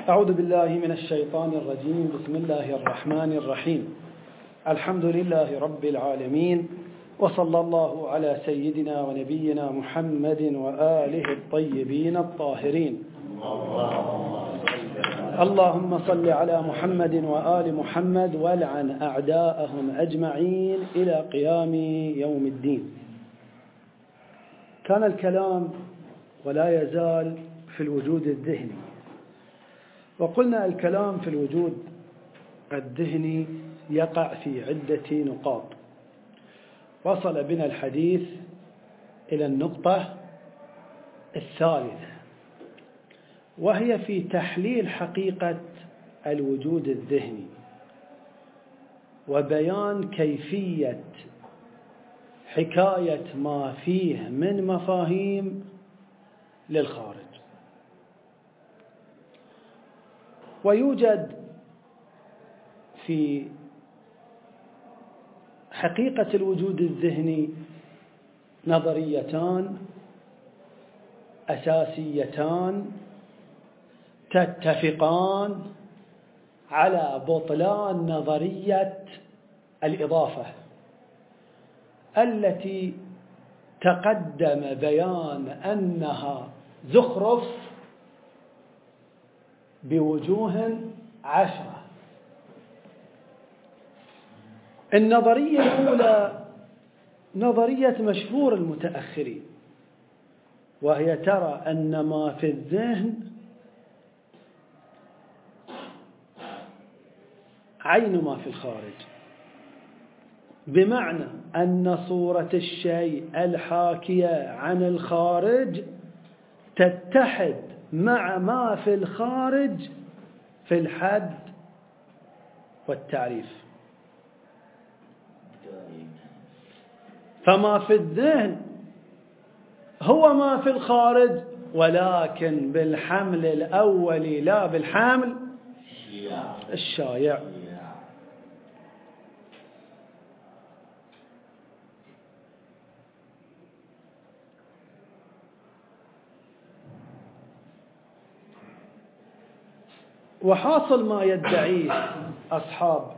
أعوذ بالله من الشيطان الرجيم. بسم الله الرحمن الرحيم. الحمد لله رب العالمين، وصلى الله على سيدنا ونبينا محمد وآله الطيبين الطاهرين. اللهم صل على محمد وآل محمد والعن أعداءهم أجمعين إلى قيام يوم الدين. كان الكلام ولا يزال في الوجود الذهني، وقلنا الكلام في الوجود الذهني يقع في عدة نقاط. وصل بنا الحديث إلى النقطة الثالثة، وهي في تحليل حقيقة الوجود الذهني وبيان كيفية حكاية ما فيه من مفاهيم للخارج. ويوجد في حقيقة الوجود الذهني نظريتان أساسيتان تتفقان على بطلان نظرية الإضافة التي تقدم بيان أنها زخرف بوجوه 10. النظرية الأولى نظرية مشهور المتأخرين، وهي ترى أن ما في الذهن عين ما في الخارج، بمعنى أن صورة الشيء الحاكية عن الخارج تتحد مع ما في الخارج في الحد والتعريف. فما في الذهن هو ما في الخارج، ولكن بالحمل الأولي لا بالحمل الشائع. وحاصل ما يدعيه أصحاب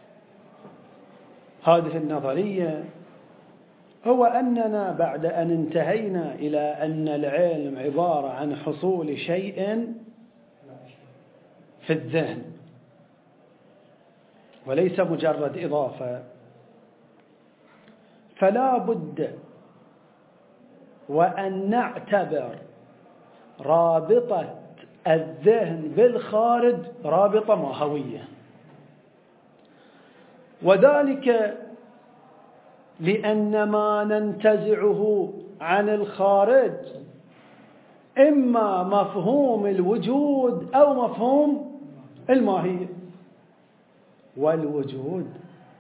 هذه النظرية هو أننا بعد أن انتهينا إلى أن العلم عبارة عن حصول شيء في الذهن وليس مجرد إضافة، فلا بد وأن نعتبر رابطة الذهن بالخارج رابطة ماهوية، وذلك لأن ما ننتزعه عن الخارج إما مفهوم الوجود أو مفهوم الماهية. والوجود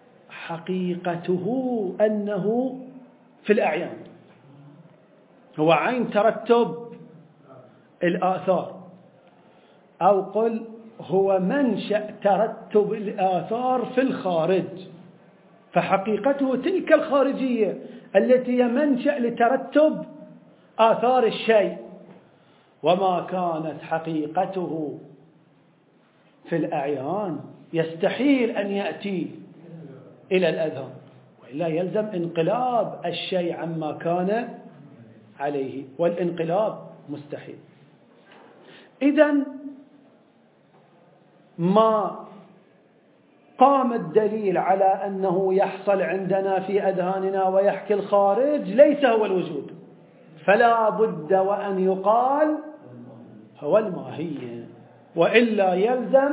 حقيقته أنه في الأعيان، هو عين ترتب الآثار، أو قل هو منشأ ترتب الآثار في الخارج. فحقيقته تلك الخارجية التي هي منشأ لترتب آثار الشيء، وما كانت حقيقته في الأعيان يستحيل أن يأتي إلى الأذهان، وإلا يلزم انقلاب الشيء عما كان عليه، والانقلاب مستحيل. إذن ما قام الدليل على أنه يحصل عندنا في أذهاننا ويحكي الخارج ليس هو الوجود، فلا بد وأن يقال هو الماهية، وإلا يلزم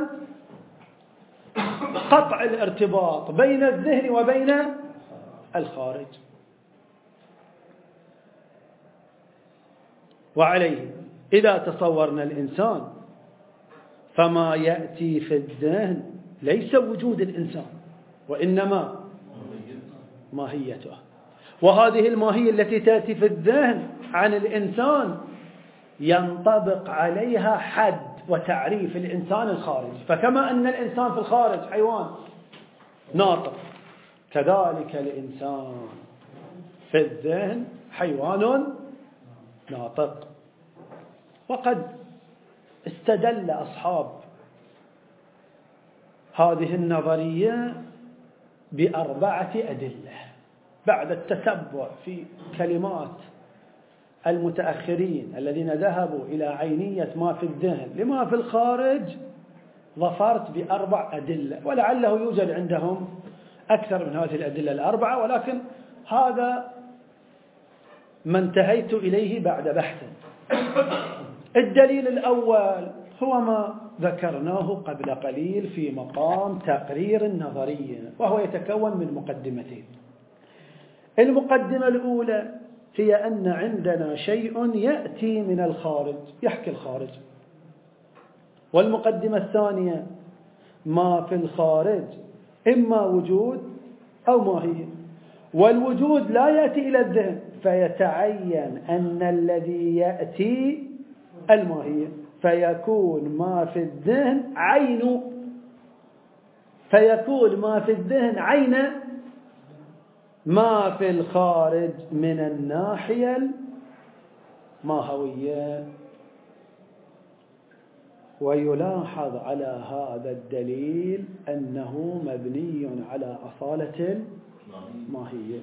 قطع الارتباط بين الذهن وبين الخارج. وعليه إذا تصورنا الإنسان فما يأتي في الذهن ليس وجود الإنسان، وإنما ماهيته. وهذه الماهية التي تأتي في الذهن عن الإنسان ينطبق عليها حد وتعريف الإنسان الخارجي. فكما أن الإنسان في الخارج حيوان ناطق، كذلك الإنسان في الذهن حيوان ناطق. وقد استدل أصحاب هذه النظرية ب4 أدلة بعد التتبع في كلمات المتأخرين الذين ذهبوا إلى عينية ما في الذهن لما في الخارج. ظفرت ب4 أدلة، ولعله يوجد عندهم أكثر من هذه الأدلة ال4، ولكن هذا ما انتهيت إليه بعد بحث. الدليل الأول هو ما ذكرناه قبل قليل في مقام تقرير النظرية، وهو يتكون من مقدمتين. المقدمة الأولى هي أن عندنا شيء يأتي من الخارج يحكي الخارج، والمقدمة الثانية ما في الخارج إما وجود أو ماهية، والوجود لا يأتي إلى الذهن، فيتعين أن الذي يأتي الماهية، فيكون ما في الذهن عين ما في الخارج من الناحية الماهوية. ويلاحظ على هذا الدليل أنه مبني على أصالة الماهية،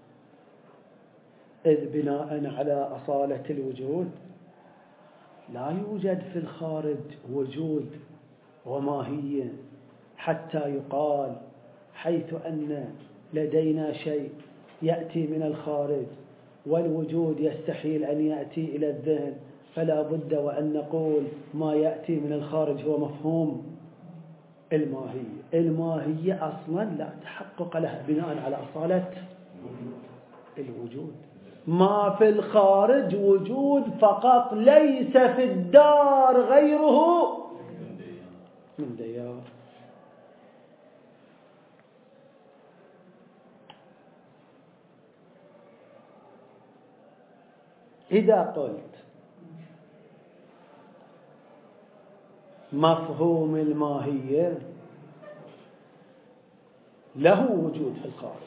إذ بناء على أصالة الوجود لا يوجد في الخارج وجود وماهية حتى يقال حيث أن لدينا شيء يأتي من الخارج والوجود يستحيل أن يأتي إلى الذهن، فلا بد وأن نقول ما يأتي من الخارج هو مفهوم الماهية. الماهية أصلا لا تحقق لها بناء على أصالة الوجود. ما في الخارج وجود فقط، ليس في الدار غيره من ديار. إذا قلت مفهوم الماهية له وجود في الخارج،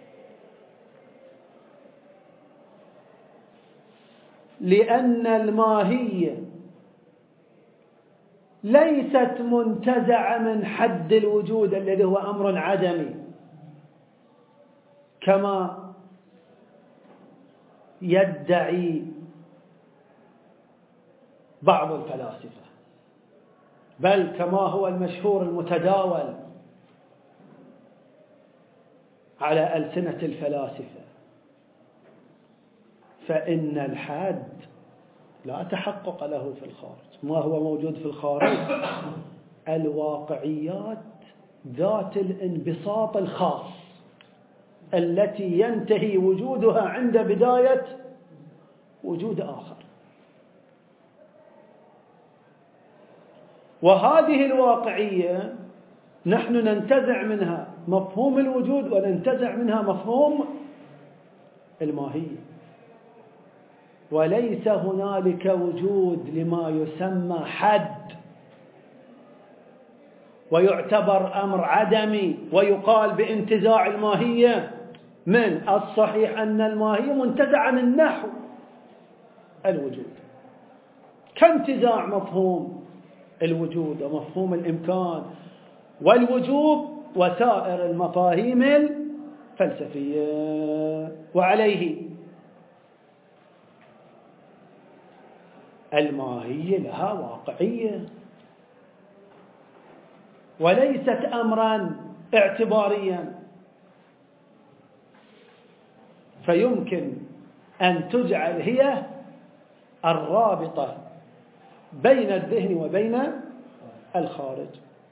لأن الماهية ليست منتزعة من حد الوجود الذي هو أمر عدمي كما يدعي بعض الفلاسفة، بل كما هو المشهور المتداول على ألسنة الفلاسفة، فإن الحد لا تحقق له في الخارج. ما هو موجود في الخارج؟ الواقعيات ذات الانبساط الخاص التي ينتهي وجودها عند بداية وجود آخر، وهذه الواقعية نحن ننتزع منها مفهوم الوجود وننتزع منها مفهوم الماهية، وليس هنالك وجود لما يسمى حد ويعتبر أمر عدمي ويقال بانتزاع الماهية. من الصحيح أن الماهية منتزعة من نحو الوجود كانتزاع مفهوم الوجود ومفهوم الإمكان والوجوب وسائر المفاهيم الفلسفية. وعليه الماهية لها واقعية وليست أمرا اعتباريا، فيمكن أن تجعل هي الرابطة بين الذهن وبين الخارج.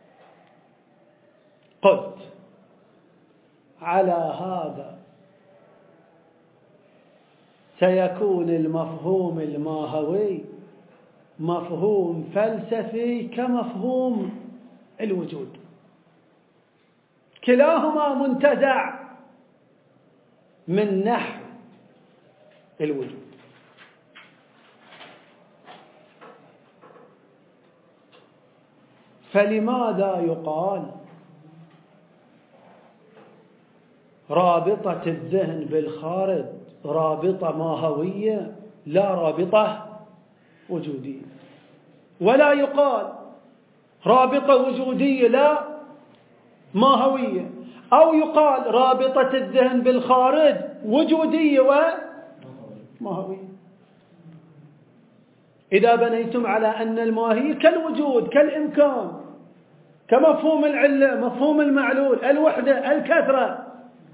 قلت على هذا سيكون المفهوم الماهوي مفهوم فلسفي كمفهوم الوجود، كلاهما منتزع من نحو الوجود. فلماذا يقال رابطة الذهن بالخارج رابطة ماهوية لا رابطة وجودية، ولا يقال رابطة وجودية لا ماهوية، أو يقال رابطة الذهن بالخارج وجودية وماهوية. إذا بنيتم على أن الماهية كالوجود كالإمكان كمفهوم العلة مفهوم المعلول الوحدة الكثرة،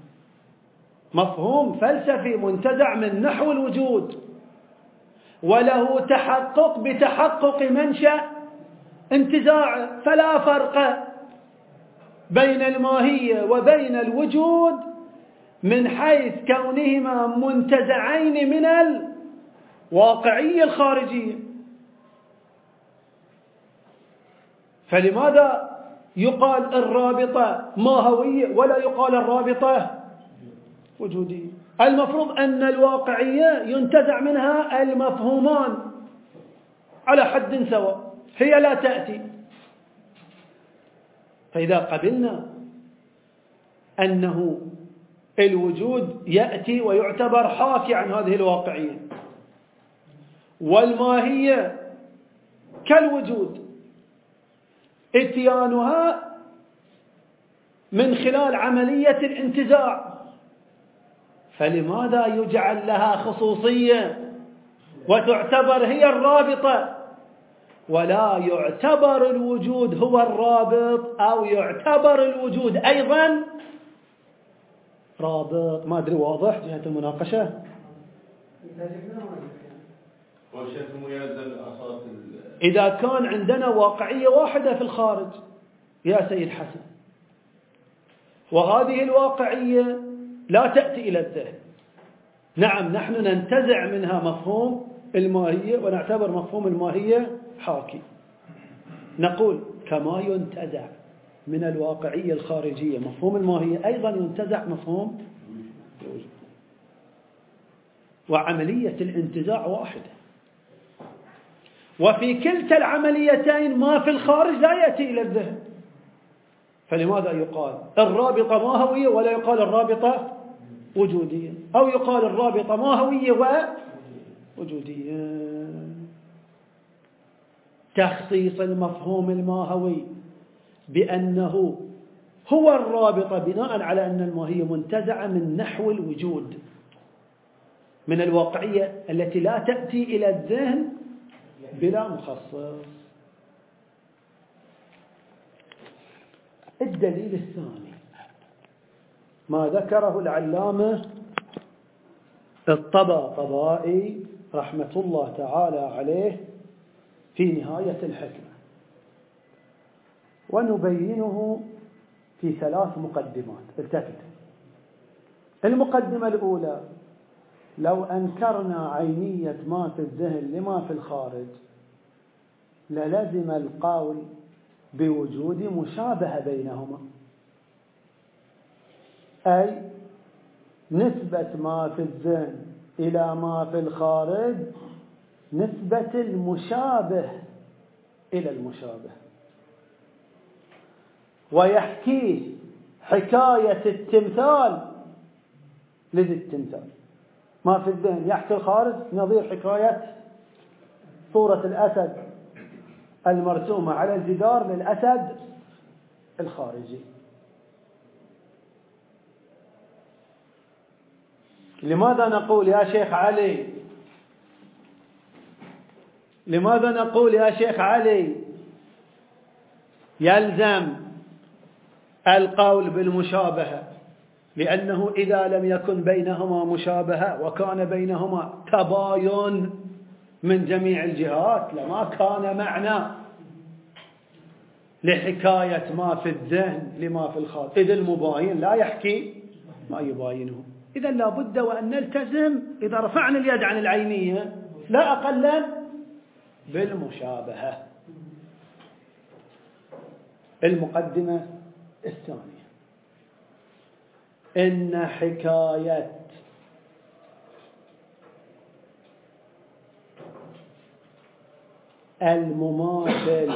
مفهوم فلسفي منتزع من نحو الوجود وله تحقق بتحقق منشأ انتزاعه، فلا فرق بين الماهية وبين الوجود من حيث كونهما منتزعين من الواقعية الخارجية. فلماذا يقال الرابطة ماهوية ولا يقال الرابطة وجودية؟ المفروض أن الواقعية ينتزع منها المفهومان على حد سواء، هي لا تأتي. فإذا قبلنا أنه الوجود يأتي ويعتبر حاكي عن هذه الواقعية، والماهية كالوجود اتيانها من خلال عملية الانتزاع، فلماذا يجعل لها خصوصية وتعتبر هي الرابطة ولا يعتبر الوجود هو الرابط، أو يعتبر الوجود أيضا رابط؟ ما أدري واضح جهة المناقشة؟ إذا كان عندنا واقعية واحدة في الخارج يا سيد حسن، وهذه الواقعية لا تأتي إلى الذهن، نعم نحن ننتزع منها مفهوم الماهية ونعتبر مفهوم الماهية حاكي، نقول كما ينتزع من الواقعية الخارجية مفهوم الماهية أيضا ينتزع مفهوم الوجود، وعملية الانتزاع واحدة، وفي كلتا العمليتين ما في الخارج لا يأتي إلى الذهن. فلماذا يقال الرابطة ماهوية ولا يقال الرابطة وجودية، أو يقال الرابطة ماهوية ووجودية؟ تخصيص المفهوم الماهوي بأنه هو الرابطة بناء على أن الماهية منتزعة من نحو الوجود، من الواقعية التي لا تأتي إلى الذهن بلا مخصص. الدليل الثاني ما ذكره العلامة الطباطبائي رحمة الله تعالى عليه في نهاية الحكمة، ونبينه في 3 مقدمات. التفتوا. المقدمة الأولى: لو أنكرنا عينية ما في الذهن لما في الخارج للزم القول بوجود مشابهة بينهما، أي نسبة ما في الذهن إلى ما في الخارج نسبة المشابه إلى المشابه، ويحكي حكاية التمثال لذي التمثال. ما في الذهن يحكي الخارج نظير حكاية صورة الأسد المرسومة على الجدار للأسد الخارجي. لماذا نقول يا شيخ علي، لماذا نقول يا شيخ علي يلزم القول بالمشابهة؟ لأنه إذا لم يكن بينهما مشابهة وكان بينهما تباين من جميع الجهات لما كان معنى لحكاية ما في الذهن لما في الخارج، إذا المباين لا يحكي ما يباينه. إذا لابد وأن نلتزم إذا رفعنا اليد عن العينية لا أقل بالمشابهة. المقدمة الثانية: إن حكاية المماثل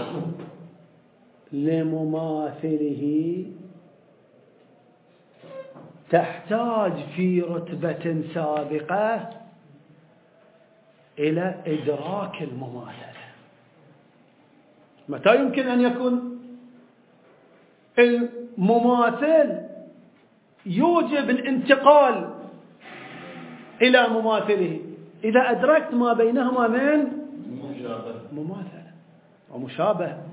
لمماثله تحتاج في رتبة سابقة إلى إدراك المماثلة. متى يمكن أن يكون المماثل يوجب الانتقال إلى مماثله إذا أدركت ما بينهما من مماثلة ومشابهة.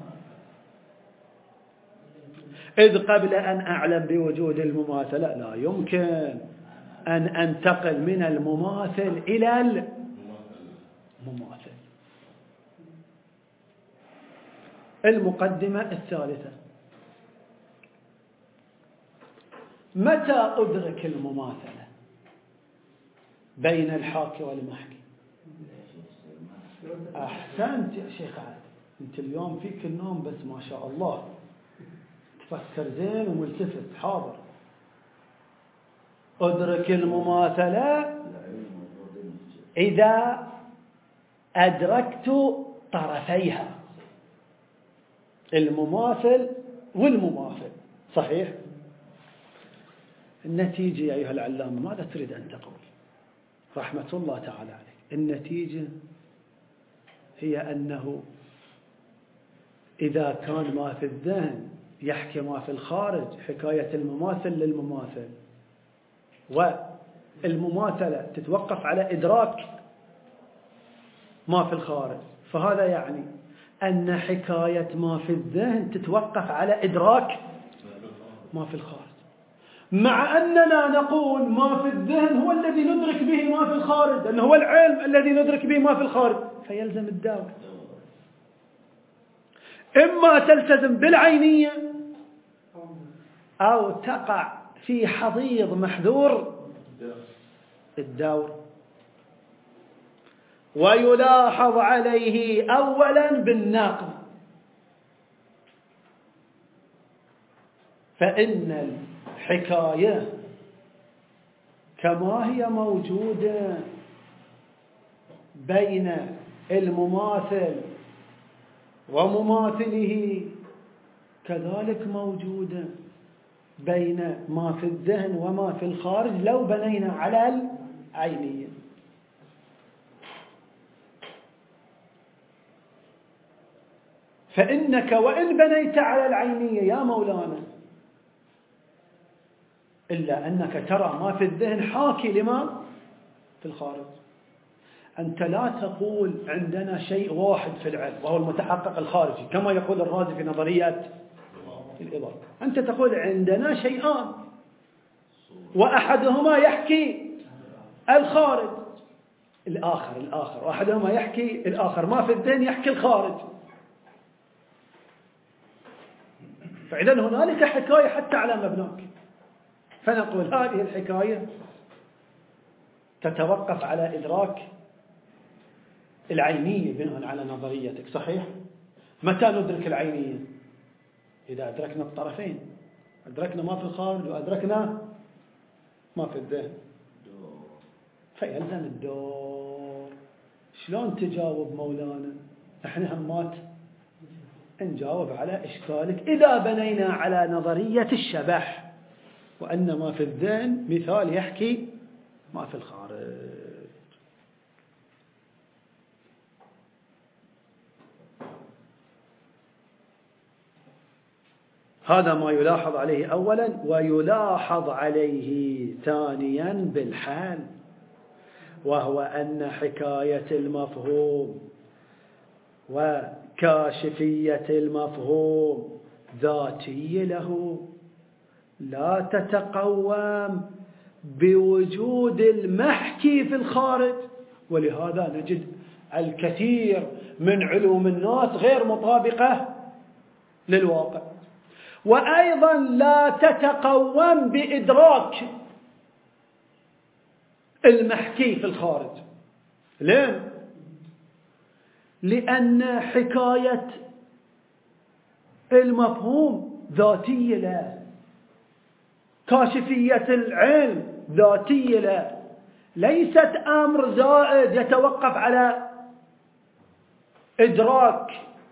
إذ قبل أن أعلم بوجود المماثلة لا يمكن أن أنتقل من المماثل إلى المماثل. المقدمة الثالثة: متى أدرك المماثلة بين الحاكي والمحكي؟ أحسنت يا شيخ عاد، أنت اليوم فيك النوم بس ما شاء الله، تفكر زين وملتفت. حاضر. أدرك المماثلة إذا أدركت طرفيها، المماثل والمماثل. صحيح؟ النتيجة يا أيها العلامة ماذا تريد أن تقول؟ رحمة الله تعالى عليك. النتيجة هي أنه إذا كان ما في الذهن يحكي ما في الخارج، حكاية المماثل للمماثل، والمماثلة تتوقف على إدراك ما في الخارج، فهذا يعني أن حكاية ما في الذهن تتوقف على إدراك ما في الخارج، مع أننا نقول ما في الذهن هو الذي ندرك به ما في الخارج، لأنه هو العلم الذي ندرك به ما في الخارج، فيلزم الداور إما تلتزم بالعينية أو تقع في حضيض محذور الدور. ويلاحظ عليه أولا بالناقض، فإن الحكاية كما هي موجودة بين المماثل ومماثله كذلك موجودة بين ما في الذهن وما في الخارج لو بنينا على العينية. فإنك وإن بنيت على العينية يا مولانا إلا أنك ترى ما في الذهن حاكي لما في الخارج. أنت لا تقول عندنا شيء واحد في العلم وهو المتحقق الخارجي كما يقول الرازي في نظرية الإضافة، أنت تقول عندنا شيئان وأحدهما يحكي الخارج، الآخر وأحدهما يحكي الآخر، ما في الذهن يحكي الخارج. فإذا هنالك حكاية حتى على مبناك، فنقول هذه الحكاية تتوقف على إدراك العينية بناء على نظريتك. صحيح؟ متى ندرك العينية؟ إذا أدركنا الطرفين، أدركنا ما في الخارج وأدركنا ما في الذهن، فيلزم الدور. شلون تجاوب مولانا؟ احنا همات نجاوب على إشكالك إذا بنينا على نظرية الشبح، وأن ما في الذهن مثال يحكي ما في الخارج. هذا ما يلاحظ عليه أولا، ويلاحظ عليه ثانيا بالحال، وهو أن حكاية المفهوم وكاشفية المفهوم ذاتي له، لا تتقوم بوجود المحكي في الخارج. ولهذا نجد الكثير من علوم الناس غير مطابقة للواقع. وأيضا لا تتقوم بإدراك المحكي في الخارج. ليه؟ لأن حكاية المفهوم ذاتية له، كاشفية العلم ذاتية له، ليست أمر زائد يتوقف على إدراك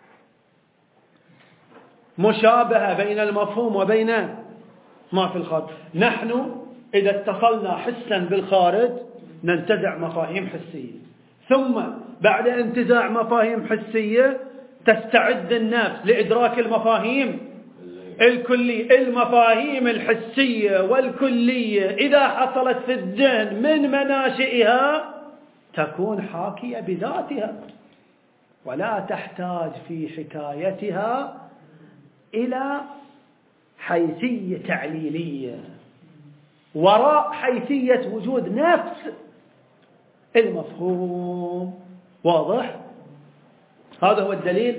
مشابهة بين المفهوم وبين ما في الخارج. نحن إذا اتصلنا حسا بالخارج ننتزع مفاهيم حسية، ثم بعد انتزاع مفاهيم حسية تستعد النفس لإدراك المفاهيم الكلية، المفاهيم الحسية والكلية إذا حصلت في الذهن من مناشئها تكون حاكية بذاتها، ولا تحتاج في حكايتها إلى حيثية تعليلية وراء حيثية وجود نفس المفهوم. واضح؟ هذا هو الدليل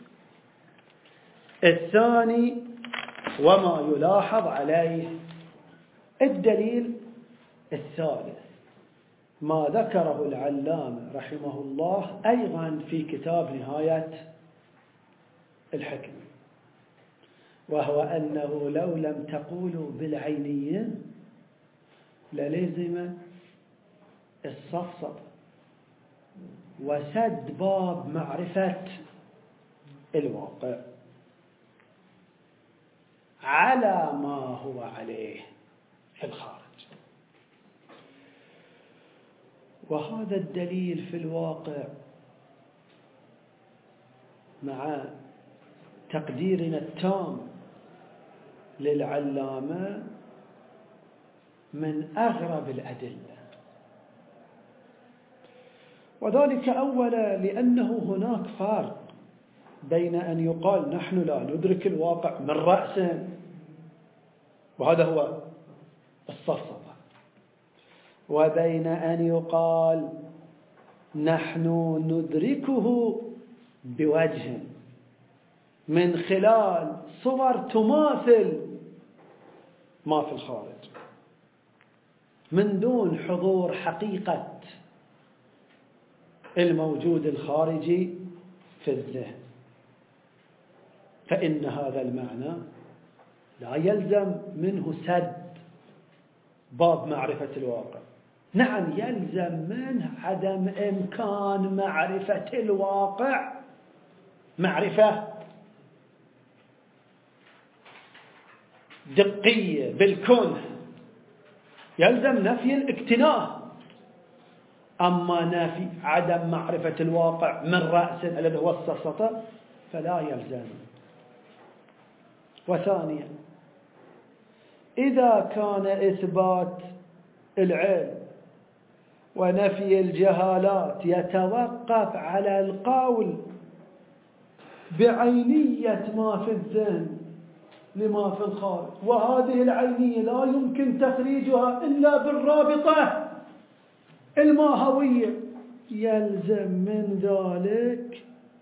الثاني وما يلاحظ عليه. الدليل الثالث ما ذكره العلامة رحمه الله أيضا في كتاب نهاية الحكم، وهو أنه لو لم تقولوا بالعينية للزم الصفصف وسد باب معرفة الواقع على ما هو عليه في الخارج. وهذا الدليل في الواقع مع تقديرنا التام للعلامة من أغرب الأدلة، وذلك أولا لأنه هناك فرق بين أن يقال نحن لا ندرك الواقع من رأسه، وهذا هو الصفصفة، وبين أن يقال نحن ندركه بوجه من خلال صور تماثل ما في الخارج من دون حضور حقيقة الموجود الخارجي في الذهن. فإن هذا المعنى لا يلزم منه سد باب معرفة الواقع، نعم يلزم منه عدم إمكان معرفة الواقع معرفة دقية بالكون، يلزم نفي الاكتناء. أما نفي عدم معرفة الواقع من رأس الذي هو السفسطة فلا يلزم. وثانيا إذا كان إثبات العلم ونفي الجهالات يتوقف على القول بعينية ما في الذهن لما في الخارج، وهذه العينية لا يمكن تخريجها إلا بالرابطة الماهوية، يلزم من ذلك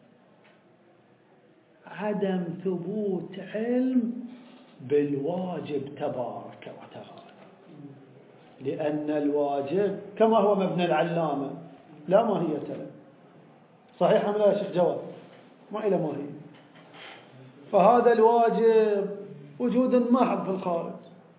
عدم ثبوت علم بالواجب تبارك وتعالى، لأن الواجب كما هو مبنى العلامة لا ماهية له. صحيح أم لا يا شيخ جواد؟ ما إلى ماهية. فهذا الواجب وجود محض في الخارج،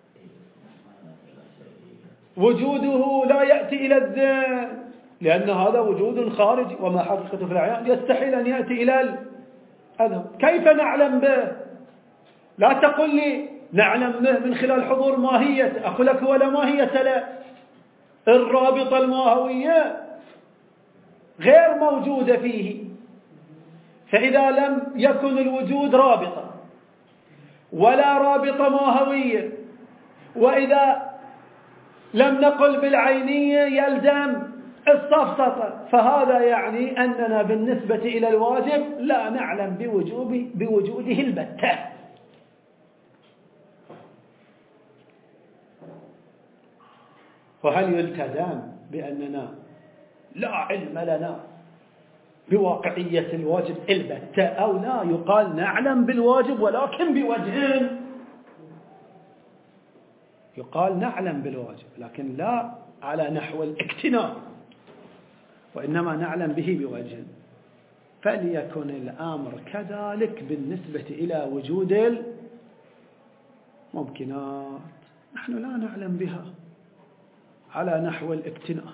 وجوده لا يأتي إلى الذهن لأن هذا وجود خارجي، وما حقيقته في الأعيان يستحيل أن يأتي إلى الأذهان. كيف نعلم به؟ لا تقل لي نعلم به من خلال حضور ماهية، أقول لك ولا ماهية له. الرابطة الماهوية غير موجودة فيه، فإذا لم يكن الوجود رابطة ولا رابطة ماهوية، وإذا لم نقل بالعينية يلزم السفسطة، فهذا يعني أننا بالنسبة إلى الواجب لا نعلم بوجوده البتة. وهل يلتزم بأننا لا علم لنا بواقعية الواجب البتة، أو لا يقال نعلم بالواجب ولكن بوجه؟ يقال نعلم بالواجب لكن لا على نحو الاكتناء، وإنما نعلم به بوجه. فليكن الأمر كذلك بالنسبة إلى وجود الممكنات، نحن لا نعلم بها على نحو الاكتناء،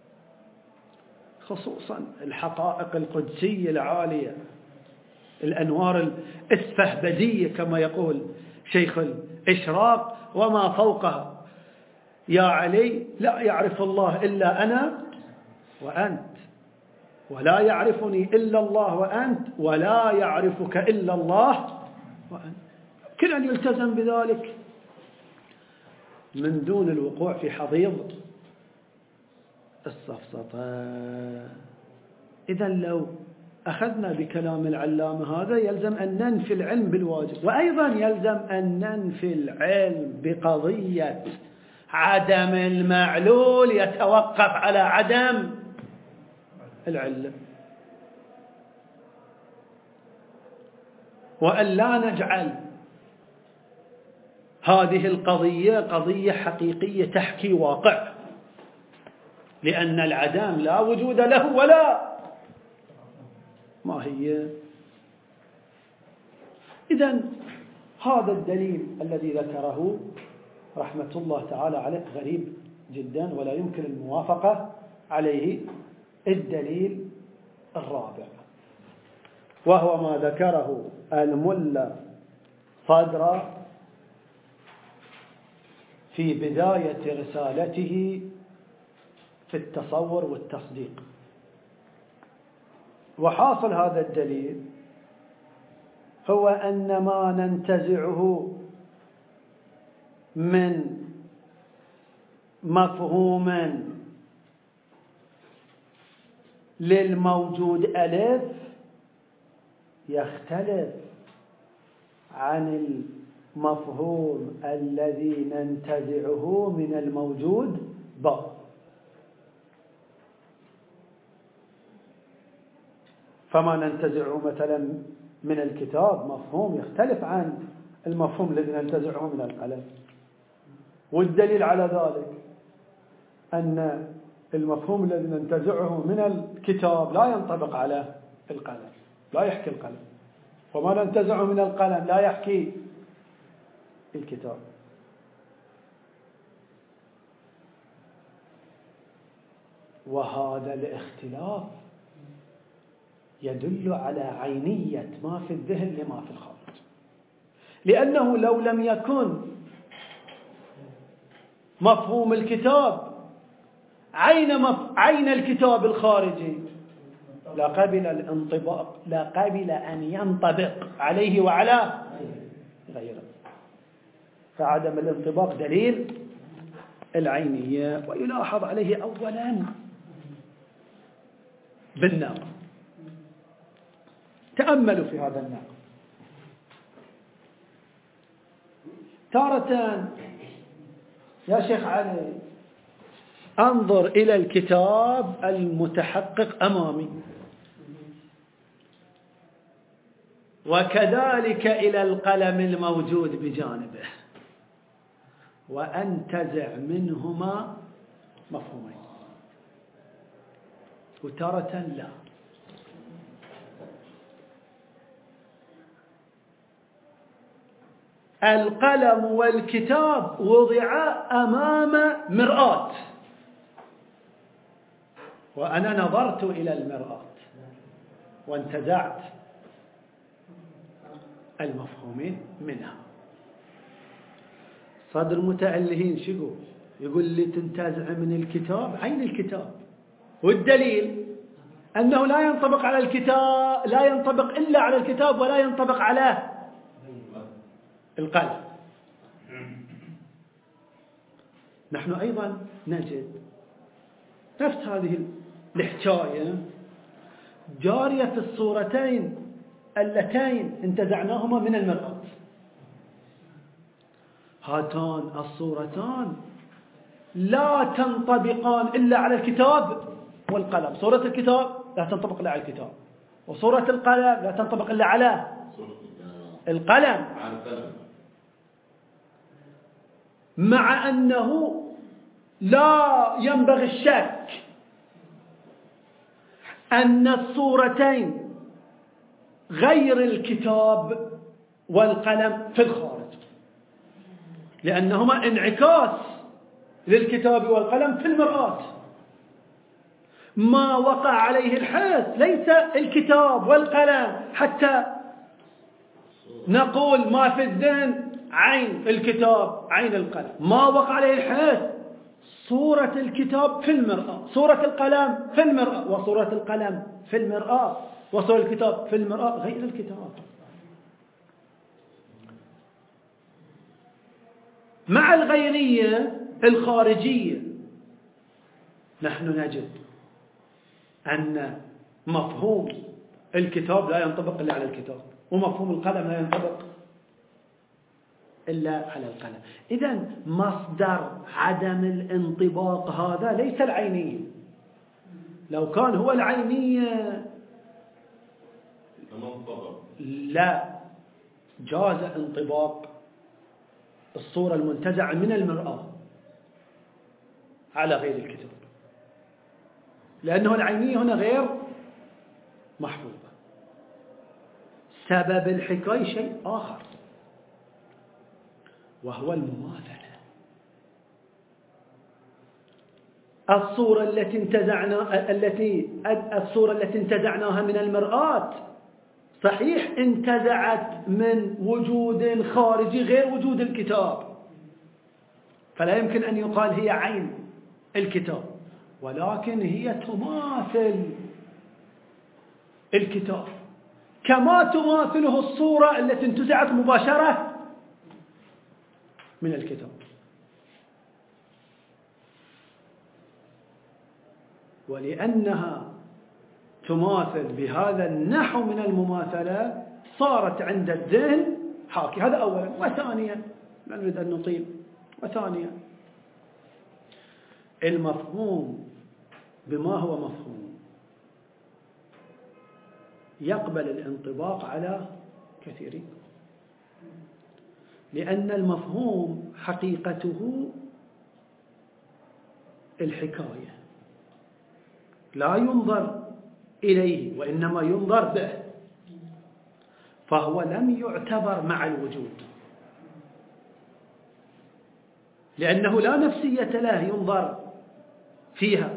خصوصا الحقائق القدسية العالية، الأنوار الإسفهبدية كما يقول شيخ الإشراق وما فوقها. يا علي لا يعرف الله إلا أنا وأنت، ولا يعرفني إلا الله وأنت، ولا يعرفك إلا الله وأنت. كل أن يلتزم بذلك من دون الوقوع في حضيض السفسطة. إذا لو أخذنا بكلام العلامة هذا يلزم أن ننفي العلم بالواجب، وأيضا يلزم أن ننفي العلم بقضية عدم المعلول يتوقف على عدم العلة، وأن لا نجعل هذه القضية قضية حقيقية تحكي واقع، لأن العدم لا وجود له ولا ما هي. إذن هذا الدليل الذي ذكره رحمة الله تعالى عليه غريب جدا ولا يمكن الموافقة عليه. الدليل الرابع وهو ما ذكره الملا صدر في بداية رسالته في التصور والتصديق. وحاصل هذا الدليل هو أن ما ننتزعه من مفهوم للموجود ألف يختلف عن المفهوم الذي ننتزعه من الموجود باء. فما ننتزعه مثلا من الكتاب مفهوم يختلف عن المفهوم الذي ننتزعه من القلم، والدليل على ذلك أن المفهوم الذي ننتزعه من الكتاب لا ينطبق على القلم، لا يحكي القلم، وما ننتزعه من القلم لا يحكي الكتاب. وهذا الاختلاف يدل على عينية ما في الذهن لما في الخارج، لأنه لو لم يكن مفهوم الكتاب عين الكتاب الخارجي لا قبل أن ينطبق عليه وعلى غيره. فعدم الانطباق دليل العينية. ويلاحظ عليه أولا بالنقل. تأملوا في هذا النقل. تارة يا شيخ علي انظر إلى الكتاب المتحقق أمامي، وكذلك إلى القلم الموجود بجانبه، وأنتزع منهما مفهومين. وتارة لا. القلم والكتاب وضعا أمام مرآة، وأنا نظرت إلى المرآة وانتزعت المفهومين منها. صدر المتألهين شو يقول لي تنتزع من الكتاب عين الكتاب، والدليل أنه لا ينطبق على الكتاب، لا ينطبق إلا على الكتاب ولا ينطبق على القلم. نحن أيضا نجد نفس هذه الحكاية جارية في الصورتين اللتين انتزعناهما من المرآة. هاتان الصورتان لا تنطبقان إلا على الكتاب والقلم. صورة الكتاب لا تنطبق إلا على الكتاب، وصورة القلم لا تنطبق إلا على القلم، مع أنه لا ينبغي الشك أن الصورتين غير الكتاب والقلم في الخارج، لأنهما انعكاس للكتاب والقلم في المرآة. ما وقع عليه الحس ليس الكتاب والقلم حتى نقول ما في الذهن عين الكتاب عين القلم. ما وقع عليه الحس صورة الكتاب في المرآة، صورة القلم في المرآة، وصورة القلم في المرآة، وصورة الكتاب في المرآة غير الكتاب. مع الغيرية الخارجية نحن نجد أن مفهوم الكتاب لا ينطبق إلا على الكتاب، ومفهوم القلم لا ينطبق إلا على القلم. إذن مصدر عدم الانطباق هذا ليس العينية. لو كان هو العينية لا جاز انطباق الصورة المنتزعة من المرآة على غير الكتاب، لأنه العينية هنا غير محفوظة. سبب الحكاية شيء آخر وهو المماثلة. الصورة التي انتزعناها من المرآة صحيح انتزعت من وجود خارجي غير وجود الكتاب، فلا يمكن أن يقال هي عين الكتاب، ولكن هي تماثل الكتاب كما تماثله الصورة التي انتزعت مباشرة من الكتاب. ولأنها تماثل بهذا النحو من المماثلة صارت عند الذهن حاكي. هذا أولا. وثانيا لا نريد أن نطيل. وثانيا المفهوم بما هو مفهوم يقبل الانطباق على كثيرين، لأن المفهوم حقيقته الحكاية، لا ينظر إليه وإنما ينظر به، فهو لم يعتبر مع الوجود، لأنه لا نفسية له ينظر فيها،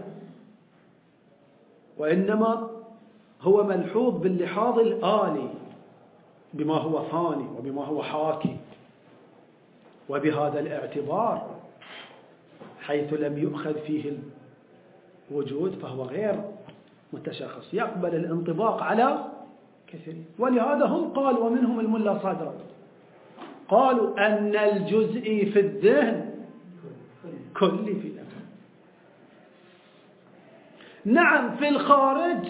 وإنما هو ملحوظ باللحاظ الآلي بما هو فاني وبما هو حاكي. وبهذا الاعتبار حيث لم يؤخذ فيه الوجود فهو غير متشخص، يقبل الانطباق على كثير. ولهذا هم قالوا، ومنهم الملا صدرا، قالوا أن الجزء في الذهن كلي في الأمر. نعم في الخارج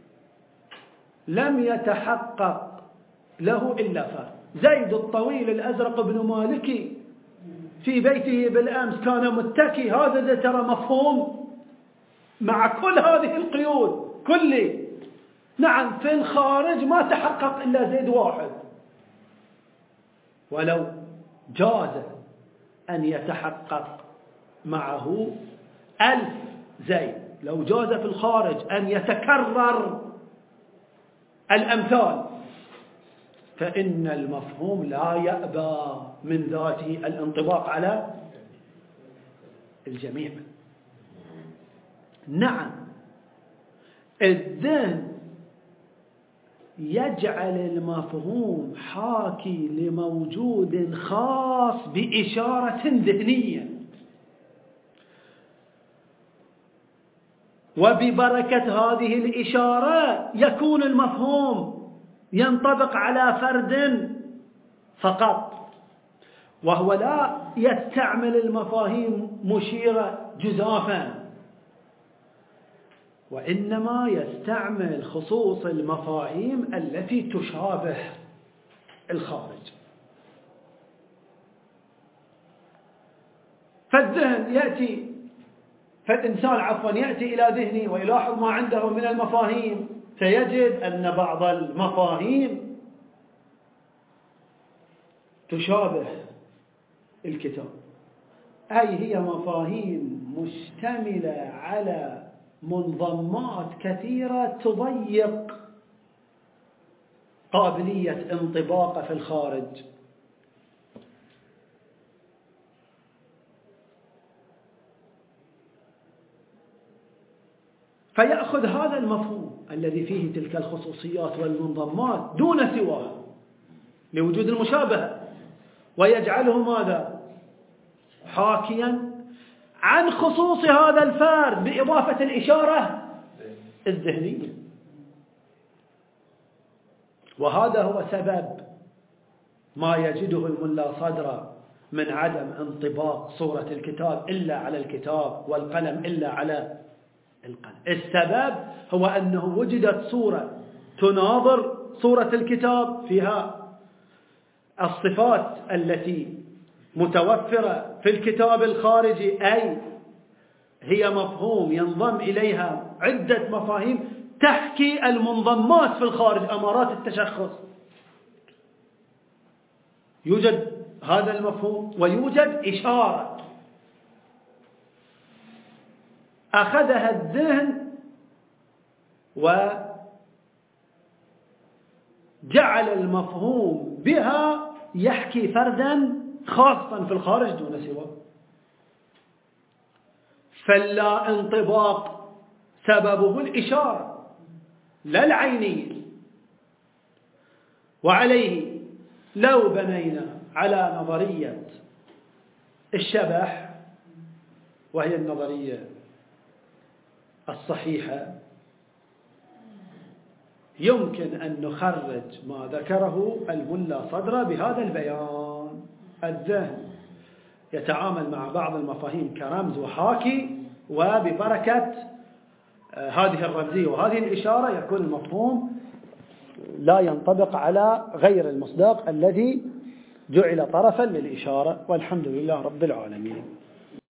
لم يتحقق له إلا فرد. زيد الطويل الأزرق بن مالكي في بيته بالأمس كان متكي، هذا ترى مفهوم مع كل هذه القيود كلي. نعم في الخارج ما تحقق إلا زيد واحد، ولو جاز أن يتحقق معه 1000 زيد، لو جاز في الخارج أن يتكرر الأمثال، فإن المفهوم لا يأبى من ذاته الانطباق على الجميع. نعم الذهن يجعل المفهوم حاكي لموجود خاص بإشارة ذهنية، وببركة هذه الإشارة يكون المفهوم ينطبق على فرد فقط، وهو لا يستعمل المفاهيم مشيرة جزافا، وإنما يستعمل خصوص المفاهيم التي تشابه الخارج. فالإنسان يأتي إلى ذهنه ويلاحظ ما عنده من المفاهيم، فيجد أن بعض المفاهيم تشابه الكتاب، أي هي مفاهيم مشتملة على منظمات كثيرة تضيق قابلية انطباقه في الخارج. فيأخذ هذا المفهوم الذي فيه تلك الخصوصيات والمنظمات دون سواه لوجود المشابهة، ويجعله ماذا؟ حاكيا عن خصوص هذا الفرد بإضافة الإشارة الذهنية. وهذا هو سبب ما يجده الملا صدرا من عدم انطباق صورة الكتاب إلا على الكتاب والقلم إلا على القلم. السبب هو أنه وجدت صورة تناظر صورة الكتاب، فيها الصفات التي متوفرة في الكتاب الخارجي، أي هي مفهوم ينضم إليها عدة مفاهيم تحكي المنضمات في الخارج، أمارات التشخص. يوجد هذا المفهوم ويوجد إشارة أخذها الذهن وجعل المفهوم بها يحكي فردا خاصا في الخارج دون سواه. فلا انطباق سببه الإشارة لا العينية. وعليه لو بنينا على نظرية الشبح، وهي النظرية الصحيحة، يمكن أن نخرج ما ذكره الملا صدرة بهذا البيان. الذهن يتعامل مع بعض المفاهيم كرمز وحاكي، وببركة هذه الرمزية وهذه الإشارة يكون المفهوم لا ينطبق على غير المصداق الذي جعل طرفا للإشارة. والحمد لله رب العالمين.